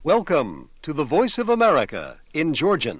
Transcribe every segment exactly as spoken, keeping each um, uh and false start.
Welcome to the Voice of America in Georgian.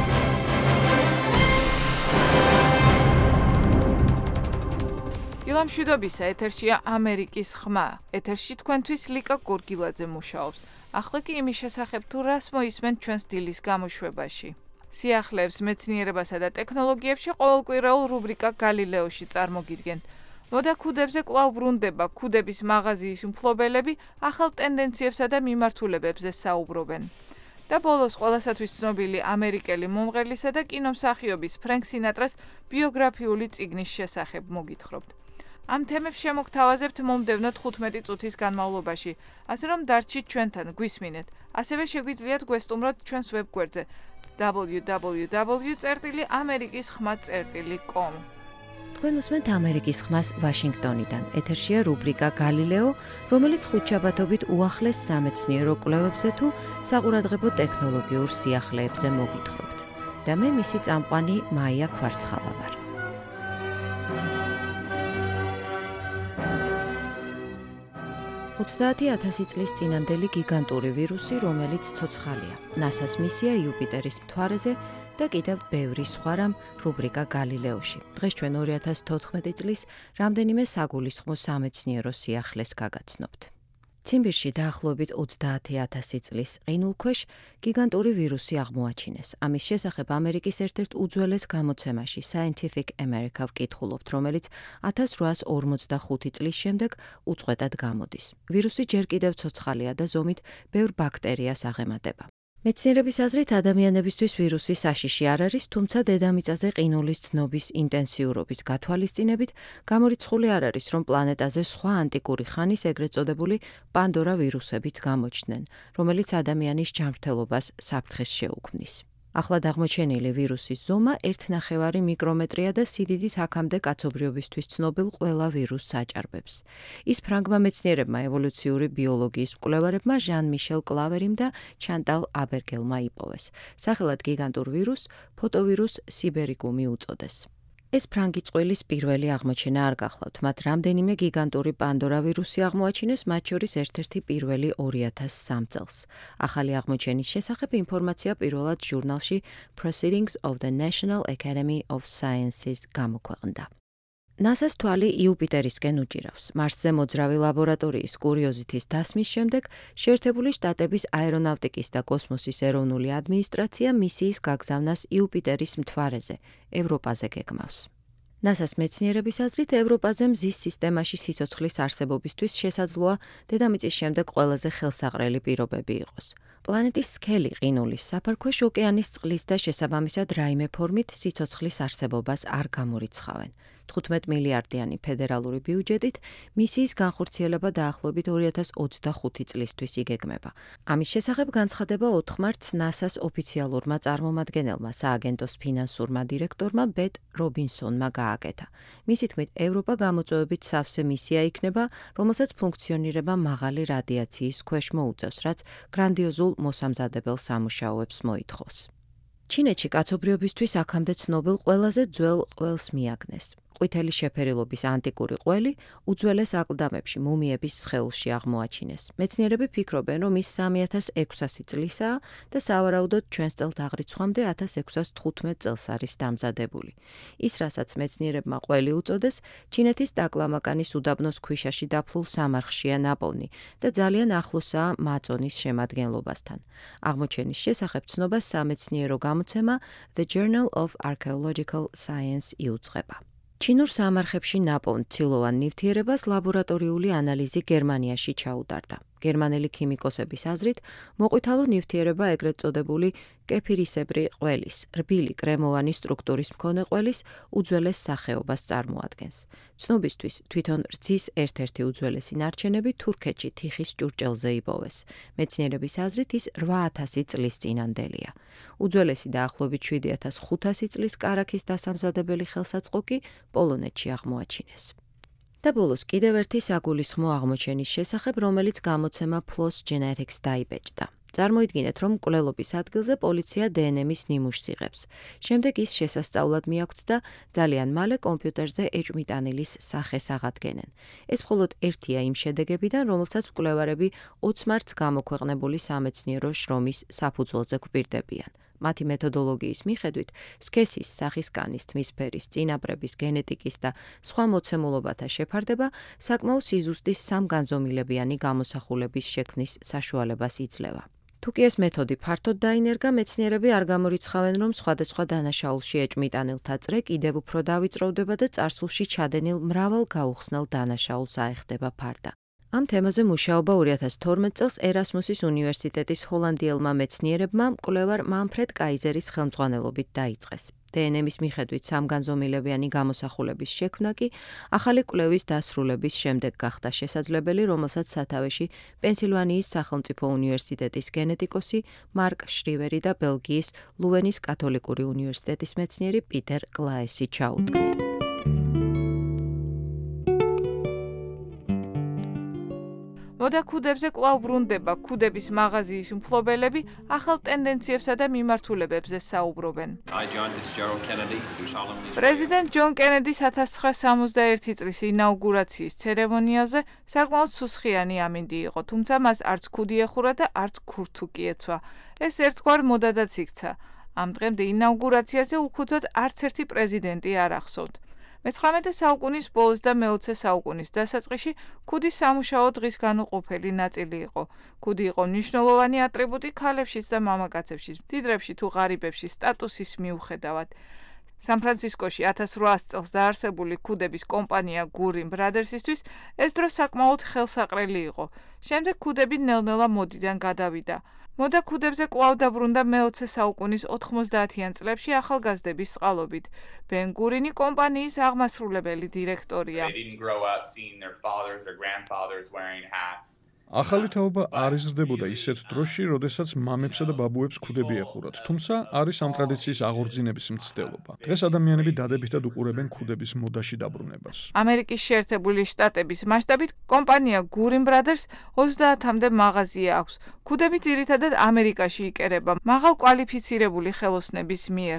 ილამ მშვიდობისა, ეთერშია ამერიკის ხმა. ეთერში თქვენთვის ლიკა გორგილაძე მუშაობს. ახლა კი იმის შესახებ თუ რას მოისმენთ ჩვენს დილის გამოშვებაში. სიახლეებს მეცნიერებასა და ტექნოლოგიებში ყოველკვირეულ რუბრიკა გალილეოში წარმოგიდგენთ. მოდა ქუდებზე კვლავ ბრუნდება ქუდების მაღაზიის მფლობელები ახალ ტენდენციებსა და მიმართულებებზე საუბრობენ. და ბოლოს ყველასათვის ცნობილი ამერიკელი მომღერლისა და კინომსახიობის ფრენკ სინატრას ბიოგრაფიული წიგნის შესახებ მოგითხრობთ. ამ თემებს შემოგთავაზებთ მომდევნო თხუთმეტი წუთის განმავლობაში, ასე რომ დარჩით ჩვენთან, გვისმინეთ. ასევე შეგვიძლიათ გვესტუმროთ ჩვენს ვებგვერდზე double-u double-u double-u წერტილი ამერიკის ხმა წერტილი com. თქვენ უსმენთ ამერიკის ხმას ვაშინგტონიდან. ეთერშია რუბრიკა გალილეო, რომელიც ხუთშაბათობით უახლეს სამეცნიერო კვლევებზე თუ საყურადღებო ტექნოლოგიურ სიახლეებზე მოგითხრობთ. და მე მისი წამყვანი მაია ქვარცხავა ვარ. ოცდაათი ათასი წლის წინანდელი გიგანტური ვირუსი, რომელიც ცოცხალია. ნასას მისია იუპიტერის მთვარეზე და კიდევ ბევრი სხვა რამ რუბრიკა გალილეოში. დღეს ჩვენ ორი ათას თოთხმეტი წლის რამდენიმე საგულისხმო სამეცნიერო სიახლეს გაგაცნობთ. ციმბირში დაახლოებით ოცდაათი ათასი წლის ყინულქვეშ გიგანტური ვირუსი აღმოაჩინეს. ამის შესახებ ამერიკის ერთ-ერთ უძველეს გამოცემაში Scientific America ვკითხულობთ, რომელიც ათას რვაას ორმოცდახუთი წლის შემდეგ უწყვეტად გამოდის. ვირუსი ჯერ კიდევ ცოცხალია და ზომით ბევრ ბაქტერიას აღემატება. მეცნიერების აზრით ადამიანებისთვის ვირუსი საშიში არ არის, თუმცა დედამიწაზე ყინულის დნობის ინტენსიურობის გათვალისწინებით გამორიცხული არ არის, რომ პლანეტაზე სხვა ანტიკური ხანის ეგრეთ წოდებული პანდორა ვირუსებიც გამოჩნდნენ, რომელიც ადამიანის ჯანმრთელობას საფრთხეს შეუქმნის. ახლად აღმოჩენილი ვირუსის ზომა ერთ ნახევარი მიკრომეტრია და სიდიდით აქამდე კაცობრიობისთვის ცნობილ ყველა ვირუსს აჭარბებს. ის ფრანგმა მეცნიერებმა ევოლუციური ბიოლოგიის მკვლევარებმა ჟან მიშელ კლავერიმ და ჩანტალ აბერგელმა იპოვეს. სახელად გიგანტურ ვირუსს ფოტოვირუს სიბერიკუმი უწოდეს. ეს ფრანგი წყვილის პირველი აღმოჩენა არ გახლავთ, მათ რამდენიმე გიგანტური პანდორა ვირუსი აღმოაჩინეს, მათ შორის ერთ-ერთი პირველი ორი ათას სამ წელს. ახალი აღმოჩენის შესახებ ინფორმაცია პირველად ჟურნალში Proceedings of the National Academy of Sciences გამოქვეყნდა. ნასას თვალი იუპიტერისკენ უჭირავს. მარსზე მოძრავი ლაბორატორიის კურიოზითის დასმის შემდეგ შეერთებული შტატების აერონავტიკის და კოსმოსის ეროვნული ადმინისტრაცია მისიის გაგზავნას იუპიტერის მთვარეზე, ევროპაზე გეგმავს. ნასას მეცნიერების აზრით ევროპაზე მზის სისტემაში სიცოცხლის არსებობისთვის შესაძლოა დედამიწის შემდეგ ყველაზე ხელსაყრელი პირობები იყოს. პლანეტის სქელი ყინულის საფარქვეშ ოკეანის წყლის და შესაბამისად რაიმე ფორმით სიცოცხლის არსებობას არ გამორიცხავენ. თხუთმეტ მილიარდიანი ფედერალური ბიუჯეტით მისიის განხორციელება დაახლოებით ორი ათას ოცდახუთი წლისთვის იგეგმება. ამის შესახებ განცხადება ოთხ მარტს ნასას ოფიციალურმა წარმომადგენელმა, სააგენტოს ფინანსურმა დირექტორმა ბეტ რობინსონმა გააკეთა. მისი თქმით, ევროპა გამოწვევებით სავსე მისია იქნება, რომელსაც ფუნქციონირება მაღალი რადიაციის ქვეშ მოუწევს, რაც გრანდიოზულ მოსამზადებელ სამუშაოებს მოითხოვს. ჩინეთში კაცობრიობისთვის აქამდე ცნობილ ყველაზე ძველ ყველს მიაგნეს. ყვითელი შეფერილობის ანტიკური ყველი უძველეს აკლდამებში მუმიების სხეულში აღმოაჩინეს. მეცნიერები ფიქრობენ, რომ ის სამი ათას ექვსასი წლისაა და სავარაუდოდ ჩვენს წელთაღრიცხვამდე ათას ექვსას თხუთმეტ წელს არის დამზადებული. ის, რასაც მეცნიერებმა ყველი უწოდეს, ჩინეთის ტაკლამაკანის უდაბნოს ქვიშაში დაფლულ სამარხშია ნაპოვნი და ძალიან ახლოსაა მაწონის შემადგენლობასთან. აღმოჩენის შესახებ ცნობას სამეცნიერო გამოცემა The Journal of Archaeological Science იუძღება. ჩინურ სამარხებში ნაპოვნ ცილოვან ნივთიერებას ლაბორატორიული ანალიზი გერმანიაში ჩაუტარდა. გერმანელი ქიმიკოსების აზრით, მოყვითალო ნივთიერება ეგრეთ წოდებული კეფირისებრი ყველის, რბილი კრემოვანი სტრუქტურის მქონე ყველის უძველეს სახეობას წარმოადგენს. ცნობისთვის თვითონ რძის ერთ-ერთი უძველესი ნარჩენები თურქეთში თიხის ჭურჭელზე იპოვეს. მეცნიერების აზრით ის რვა ათასი წლის წინანდელია. უძველესი დაახლოებით შვიდი ათას ხუთასი წლის კარაქის დასამზადებელი ხელსაწყო კი პოლონეთში აღმოაჩინეს. და ბოლოს კიდევ ერთი საგულისხმო აღმოჩენის შესახებ, რომელიც გამოცემა P L O S Genetics დაიბეჭდა. წარმოიდგინეთ, რომ მკვლელობის ადგილზე პოლიცია დე ენ ემის ნიმუშს იღებს. შემდეგ ის შესასწავლად მიაქვთ და ძალიან მალე კომპიუტერზე ეჭვმიტანილის სახეს აღადგენენ. ეს მხოლოდ ერთია იმ შედეგებიდან, რომელსაც მკვლევარები ოცი მარტს გამოქვეყნებული სამეცნიერო შრომის საფუძველზე გვპირდებიან. მათი მეთოდოლოგიის მიხედვით, სქესის, სახის-კანის, თმისფერის, წინაპრების, გენეტიკის და სხვა მოცემულობათა შეფარდება საკმაოდ სიზუსტის სამგანზომილებიანი გამოსახულების შექმნის საშუალებას იძლევა. თუ კი ეს მეთოდი ფართოდ დაინერგა, მეცნიერები არ გამორიცხავენ, რომ სხვადასხვა დანაშაულში ეჭვმიტანილთა წრე კიდევ უფრო დავიწროვდება და წარსულში ჩადენილ მრავალ გაუხსნელ დანაშაულს აეხდება ფარდა. ამ თემაზე მუშაობა ორი ათას თორმეტ წელს ერასმუსის უნივერსიტეტის ჰოლანდიელმა მეცნიერებმა მკვლევარ მანფრედ კაიზერის ხელმძღვანელობით დაიწყეს. დე ენ ემის მიხედვით სამგანზომილებიანი გამოსახულების შექმნა კი ახალი კვლევის დასრულების შემდეგ გახდა შესაძლებელი, რომელსაც სათავეში პენსილვანიის სახელმწიფო უნივერსიტეტის გენეტიკოსი მარკ შრივერი და ბელგიის ლუვენის კათოლიკური უნივერსიტეტის მეცნიერი პიტერ კლაესი ჩაუდგნენ. მოდა ქუდებზე კვლავ ბრუნდება ქუდების მაღაზიის მფლობელები ახალ ტენდენციებსა და მიმართულებებზე საუბრობენ. პრეზიდენტ ჯონ კენედის ათას ცხრაასი სამოცდაერთი წლის ინაუგურაციის ცერემონიაზე საკმაოდ სუსხიანი ამინდი იყო, თუმცა მას არც ქუდი ეხურა და არც ქურთუკი ეცვა. ეს ერთგვარ მოდადაც იქცა. ამ დღემდე ინაუგურაციაზე უქუდოდ არც ერთი პრეზიდენტი არ ახსოვთ. მეცხრამეტე საუკუნის ბოლოს და მეოცე საუკუნის დასაწყისში ქუდი სამუშაო დღის განუყოფელი ნაწილი იყო. ქუდი იყო მნიშვნელოვანი ატრიბუტი ქალებშიც და მამაკაცებშიც, მდიდრებში თუ ღარიბებში სტატუსის მიუხედავად. სან-ფრანცისკოში ათას რვაასი წელს დაარსებული ქუდების კომპანია გურინ ბრადერსისთვის ეს დრო საკმაოდ ხელსაყრელი იყო. შემდეგ ქუდები ნელ-ნელა მოდიდან გადავიდა. მოდა ქუდებზე კვლავ დაბრუნდა მეოცე საუკუნის ოთხმოცდაათიან წლებში ახალგაზრდების წყალობით. ბენ გურინი კომპანიის აღმასრულებელი დირექტორია. ახალი თაობა არ იზრდებოდა ისეთ დროში, როდესაც მამებსა და ბაბუებს ქუდები ეხურათ, თუმცა არის ამ ტრადიციის აღორძინების მცდელობა. დღეს ადამიანები დადებითად უყურებენ ქუდების მოდაში დაბრუნებას. ამერიკის შეერთებული შტატების მასშტაბით კომპანია გურინ ბრადერს ოცდაათამდე მაღაზია აქვს. ქუდები ძირითადად ამერიკაში იკერება მაღალ კვალიფიცირებული ხელოსნების მიერ.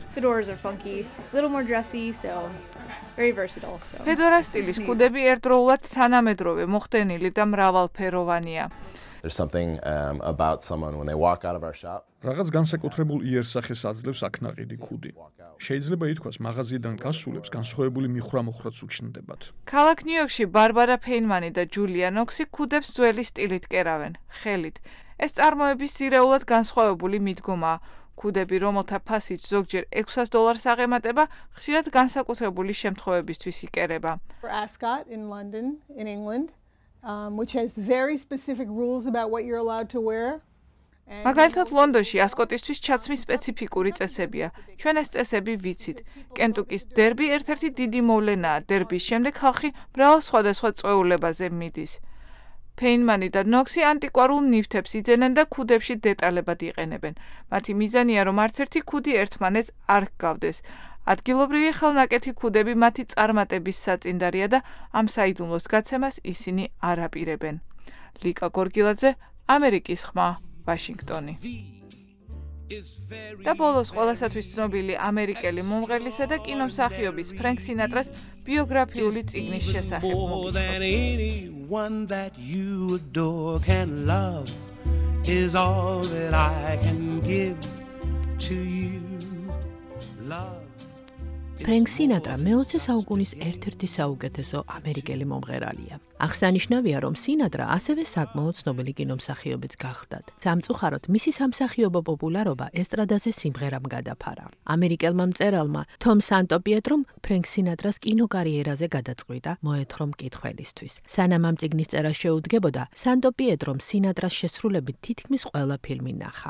ფედორა სტილის ქუდები ერთდროულად თანამედროვე, მოხდენილი და მრავალფეროვანია. There's something um, about someone when they walk out of our shop. რაღაც განსაკუთრებულ იერსახეს აძლევს აქნაყიდი ქუდი. შეიძლება ითქვას, მაღაზიიდან გასულებს განსხვავებული მიხრა-მოხრაც უჩნდებათ. ქალაქ ნიუ-იორკში ბარბარა ფეინმანი და ჯულია ნოქსი ქუდებს ძველი სტილით კერავენ, ხელით. ეს წარმოების ძირეულად განსხვავებული მიდგომაა. ქუდები, რომელთა ფასიც ზოგჯერ ექვსას დოლარს აღემატება, ხშირად განსაკუთრებული შემთხვევებისთვის იკერება. Ascot in London, in England, um, which has very specific rules about what you're allowed to wear. მაგალითად, ლონდონში ასკოტისთვის ჩაცმის სპეციფიკური წესებია. ჩვენ ეს წესები ვიცით. კენტუკის დერბი ერთ-ერთი დიდი მოვლენაა. დერბის შემდეგ ხალხი მრავალ სხვადასხვა წვეულებაზე მიდის. ფეინმანი და ნოქსი ანტიკვარულ ნივთებს იძენენ და ქუდებში დეტალებად იყენებენ. მათი მიზანია, რომ არც ერთი ქუდი ერთმანეთს არ ჰგავდეს. ადგილობრივი ხელნაკეთი ქუდები მათი წარმატების საწინდარია და ამ საიდუმლოს გაცემას ისინი არ აპირებენ. ლიკა გორგილაძე, ამერიკის ხმა, ვაშინგტონი. და ბოლოს ყველასათვის ცნობილი ამერიკელი მომღერლისა და კინომსახიობის ფრენკ სინატრას ბიოგრაფიული წიგნის შესახებ. One that you adore can love is all that I can give to you. Love. ფრენკ სინატრა მეოცე საუკუნის ერთ-ერთი საუკეთესო ამერიკელი მომღერალია. აღსანიშნავია, რომ სინატრა ასევე საკმაოდ ცნობილი კინომსახიობიც გახდათ. სამწუხაროდ, მისი სამსახიობო პოპულარობა ესტრადაზე სიმღერამ გადაფარა. ამერიკელმა მწერალმა თომ სანტოპიეტრომ ფრენკ სინატრას კინოკარიერაზე გადაწყვიტა მოეთხოვა მკითხველისთვის. სანამ ამ წიგნის წერა შეუდგებოდა, სანტოპიეტრომ სინატრას შესრულებით თითქმის ყველა ფილმი ნახა.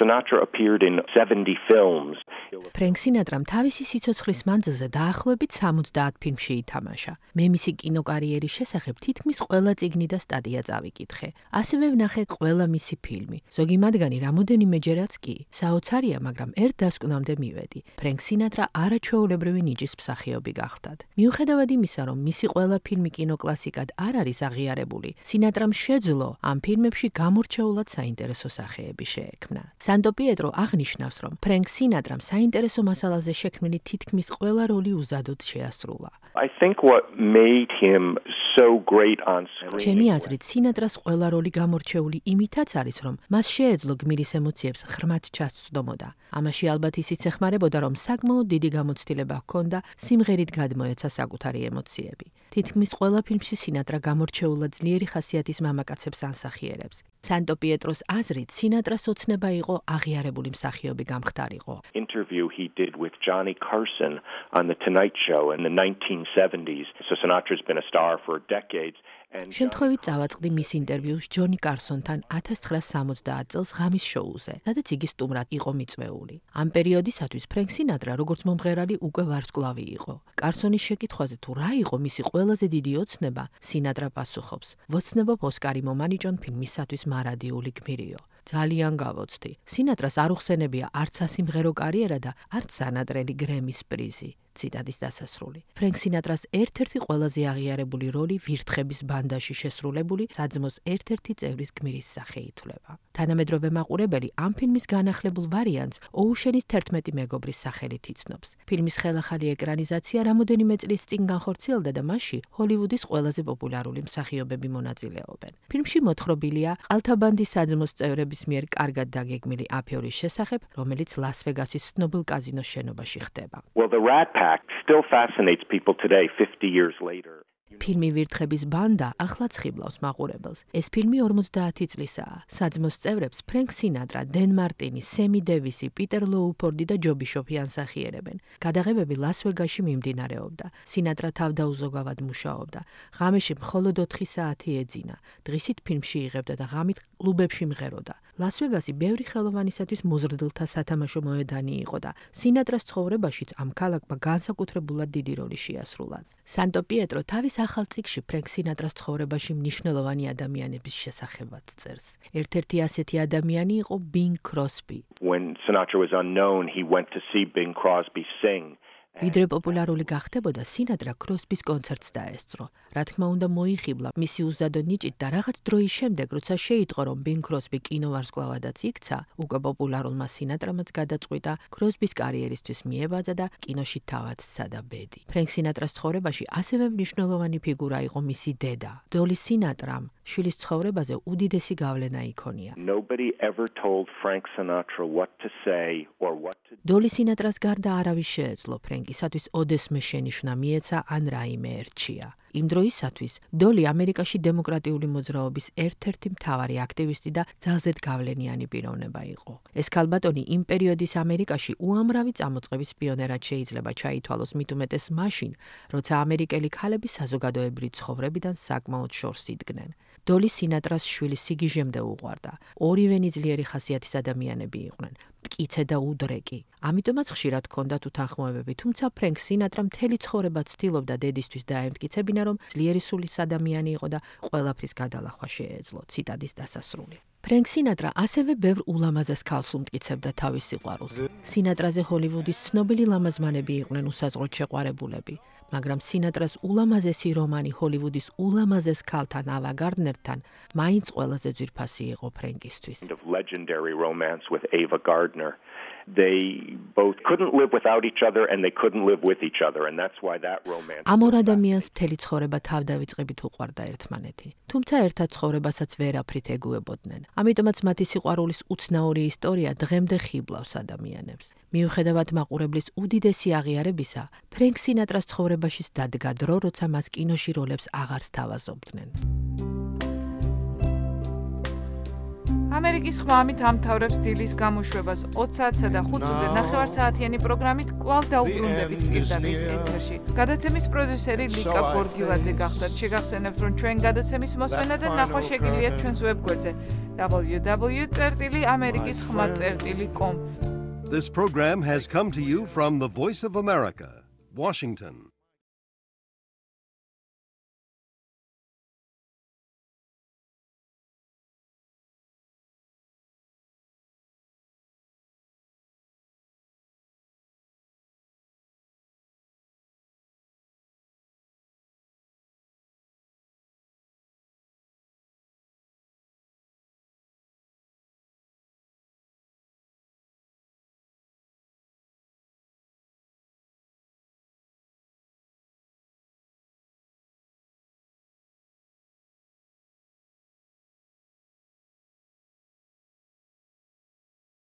Sinatra appeared in seventy films. ფრენკ სინატრამ თავისი სიცოცხლის მანძილზე დაახლოებით სამოცდაათ ფილმში ითამაშა. მე მისი კინოკარიერის შესახებ თითქმის ყველა წიგნი და სტატია წავიკითხე. ასევე ვნახე ყველა მისი ფილმი. ზოგი მათგანი რამოდენიმეჯერაც კი. საოცარია, მაგრამ ერთ დასკვნამდე მივედი. ფრენკ სინატრა არაჩვეულებრივი ნიჭის მსახიობი გახდათ. მიუხედავად იმისა, რომ მისი ყველა ფილმი კინოკლასიკად არ არის აღიარებული, სინატრამ შეძლო ამ ფილმებში გამორჩეულად საინტერესო სახეები შეექმნა. სანტო პიეტრო აღნიშნავს, რომ ფრენკ სინატრამ საინტერესო მასალაზე შექმნილი თითქმის ყველა როლი უზადოდ შეასრულა. I think what made him so great on screen. ჩემი აზრით, სინატრას ყველა როლი გამორჩეული იმითაც არის, რომ მას შეეძლო გმირის ემოციებს ღრმად ჩასწვდომოდა. ამაში ალბათ ისიც ეხმარებოდა, რომ საკმაოდ დიდი გამოცდილება ჰქონდა სიმღერით გადმოეცა საკუთარი ემოციები. თითქმის ყველა ფილმში სინატრა გამორჩეულად ძლიერი ხასიათის მამაკაცებს ანსახიერებს. სანტო პიეტროს აზრით, სინატრას ოცნება იყო აღიარებული მსახიობი გამხდარიყო. Interview he did with Johnny Carson on the Tonight Show in the nineteen seventies. So Sinatra's been a star for decades. შემთხვევით წავაწყდი მის ინტერვიუს ჯონი კარსონთან ათას ცხრაასი სამოცდაათ წელს ღამის შოუზე, სადაც იგი სტუმრად იყო მიწვეული. ამ პერიოდისათვის ფრენკ სინატრა როგორც მომღერალი უკვე ვარსკვლავი იყო. კარსონის შეკითხვაზე თუ რა იყო მისი ყველაზე დიდი ოცნება, სინატრა პასუხობს: "ვოცნებობ ოსკარი მომანიჭონ ფილმისათვის მარადიული გმირიო." ძალიან გავოცდი. სინატრას არ უხსენებია არც სასიმღერო კარიერა და არც სანატრელი გრემის პრიზი. ციტადის დასასრული. ფრენკ სინატრას ერთ-ერთი ყველაზე აღიარებული როლი ვირთხების ბანდაში შესრულებული საძმოს ერთ-ერთი წევრის გმირის სახე ითვლება. თანამედროვე მაყურებელი ამ ფილმის განახლებულ ვარიანტს ოუშენის თერთმეტი მეგობრის სახელით იცნობს. ფილმის ხელახალი ეკრანიზაცია რამოდენიმე წლის წინ განხორციელდა და მასში ჰოლივუდის ყველაზე პოპულარული მსახიობები მონაწილეობენ. ფილმში მოთხრობილია ყალთაბანდის საძმოს წევრების მიერ კარგად დაგეგმილი აფერის შესახებ, რომელიც ლას-ვეგასის ცნობილ კაზინოს შენობაში ხდება. Well, the Rat Pack still fascinates people today fifty years later. ფილმი ვირთხების ბანდა ახლაც ხიბლავს მაყურებელს. ეს ფილმი ორმოცდაათი წლისაა. საძმოს წევრებს ფრენკ სინატრა, დენ მარტინი, სემი დევისი, პიტერ ლოუფორდი და ჯო ბიშოფი ანსახიერებენ. გადაღებები ლას-ვეგასში მიმდინარეობდა. სინატრა თავდაუზოგავად მუშაობდა. ღამეში მხოლოდ ოთხი საათი ეძინა. დღისით ფილმში იღებდა და ღამით კლუბებში მღეროდა. ლას-ვეგასი ბევრი ხელოვანისათვის მოზრდილთა სათამაშო მოედანი იყო და სინატრას ცხოვრებაშიც ამ ქალაქმა განსაკუთრებულად დიდი როლი შეასრულა. სანტო პიეტრო თავის ახალ წიგნში ფრენკ სინატრას ცხოვრებაში მნიშვნელოვანი ადამიანების შესახებაც წერს. ერთ-ერთი ასეთი ადამიანი იყო ბინგ კროსბი. When Sinatra was unknown, he went to see Bing Crosby sing. ვიდრე პოპულარული გახდებოდა, სინატრა კროსბის კონცერტს დაესწრო. რა თქმა უნდა, მოიხიბლა მისი უზადო ნიჭით და რაღაც დროის შემდეგ, როცა შეიტყო, რომ ბინგ კროსბი კინოვარსკვლავადაც იქცა, უკვე პოპულარულმა სინატრამაც გადაწყვიტა კროსბის კარიერისთვის მიებაძა და კინოში თავად სცადა ბედი. ფრენკ სინატრას ცხოვრებაში ასევე მნიშვნელოვანი ფიგურა იყო მისი დედა. დოლი სინატრამ შვილის ცხოვრებაზე უდიდესი გავლენა იქონია. Nobody ever told Frank Sinatra what to say or what to do. დოლი სინატრას გარდა არავის შეეძლო ფრენკისათვის ოდესმე შენიშვნა მიეცა ან რაიმე ერჩია. იმ დროისათვის დოლი ამერიკაში დემოკრატიული მოძრაობის ერთ-ერთი მთავარი აქტივისტი და ძალზედ გავლენიანი პიროვნება იყო. ეს ქალბატონი იმ პერიოდის ამერიკაში უამრავი წამოწყების პიონერად შეიძლება ჩაითვალოს, მით უმეტეს მაშინ, როცა ამერიკელი ქალები საზოგადოებრივი ცხოვრებიდან საკმაოდ შორს იდგნენ. დოლი სინატრას შვილი სიგიჟემდე უყვარდა. ორივენი ძლიერი ხასიათის ადამიანები იყვნენ. მტკიცე და უდრეკი. ამიტომაც ხშირად ჰქონდათ უთანხმოებები, თუმცა ფრენკ სინატრა მთელი ცხოვრება ცდილობდა დედისთვის დაემტკიცებინა, რომ ძლიერი სულის ადამიანი იყო და ყველაფრის გადალახვა შეეძლო. ციტადის დასასრული. ფრენკ სინატრა ასევე ბევრ ულამაზეს ქალს უმტკიცებდა თავის სიყვარულს. სინატრაზე ჰოლივუდის ცნობილი ლამაზმანები იყვნენ უსაზღროდ შეყვარებულები. მაგრამ სინატრას ულამაზესი რომანი ჰოლივუდის ულამაზეს ქალთან ავა გარდნერთან მაინც ყველაზე ძვირფასი იყო ფრენკისთვის. Legendary romance with Ava Gardner. They both couldn't live without each other and they couldn't live with each other and that's why that romance. ამ ორ ადამიანს მთელი ცხოვრება თავდავიწყებით უყვარდა ერთმანეთი. თუმცა ერთად ცხოვრებასაც ვერაფრით ეგუებოდნენ. ამიტომაც მათი სიყვარულის უცნაური ისტორია დღემდე ხიბლავს ადამიანებს. მიუხედავად მაყურებლის უდიდესი აღიარებისა, ფრენკ სინატრას ცხოვრებაშიც დადგა დრო, როცა მას კინოში როლებს აღარ სთავაზობდნენ. ამერიკის ხმა ამით ამთავრებს დილის გამოშვებას. ოცი საათსა და ხუთ წუთზე ნახევარსაათიანი პროგრამით კვლავ დაუბრუნდებით პირდაპირ ეთერში. გადაცემის პროდიუსერი ლიკა გორგილაძე გახდათ. შეგახსენებთ, რომ ჩვენ გადაცემის მოსმენა და ნახვა შეგიძლიათ ჩვენს ვებგვერდზე double-u double-u double-u dot amerikis khma dot com. This program has come to you from the Voice of America, Washington.